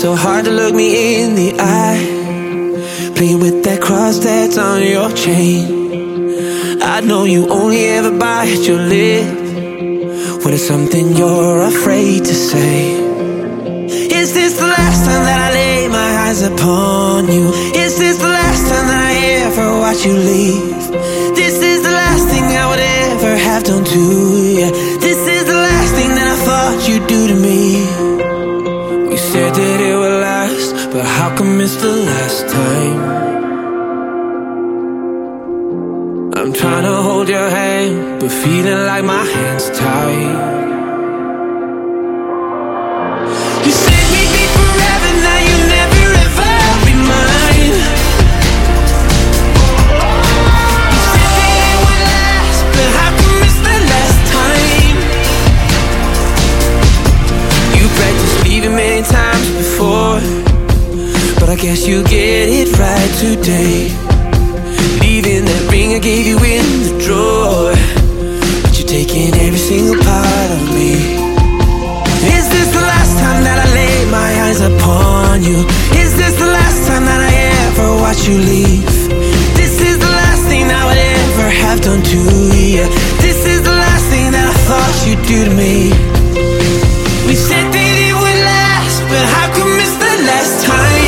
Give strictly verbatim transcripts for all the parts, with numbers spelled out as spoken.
so hard to look me in the eye, playing with that cross that's on your chain. I know you only ever bite your lip when it's something you're afraid to say. Is this the last time that I lay my eyes upon you? Is this the last time that I ever watch you leave? This is the last thing I would ever have done to you. This is the last thing that I thought you'd do to me. We said that it would last, but how come it's the last time? I'm trying to hold your hand, but feeling like my hand's tied. You said we'd be forever, now you'll never ever be mine. You said that it would last, but how come it's the last time? You practiced leaving many times before, but I guess you get it right today. Leaving that ring I gave you in the drawer, but you're taking every single part of me. Is this the last time that I lay my eyes upon you? Is this the last time that I ever watch you leave? This is the last thing I would ever have done to you. This is the last thing that I thought you'd do to me. We said that it would last, but how come it's the last time?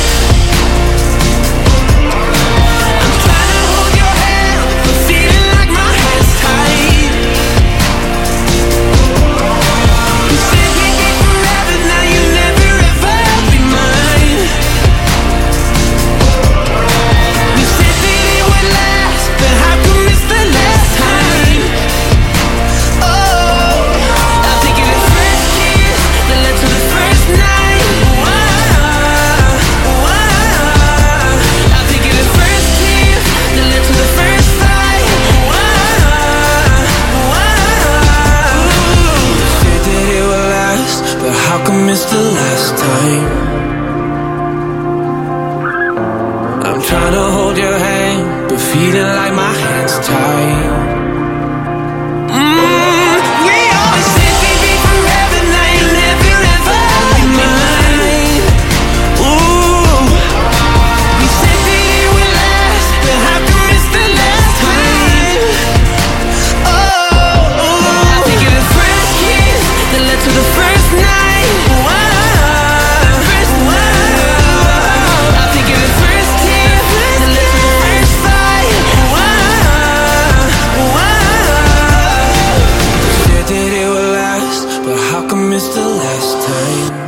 How come it's the last time? I'm trying to hold your hand, but feeling like my hand's tied. Mm, we always said we'd be forever, now you'll never ever be mine. Ooh, we said that it would last, but how come it's the last time? Oh, I think of the first kiss that led to the first night. It's the last time.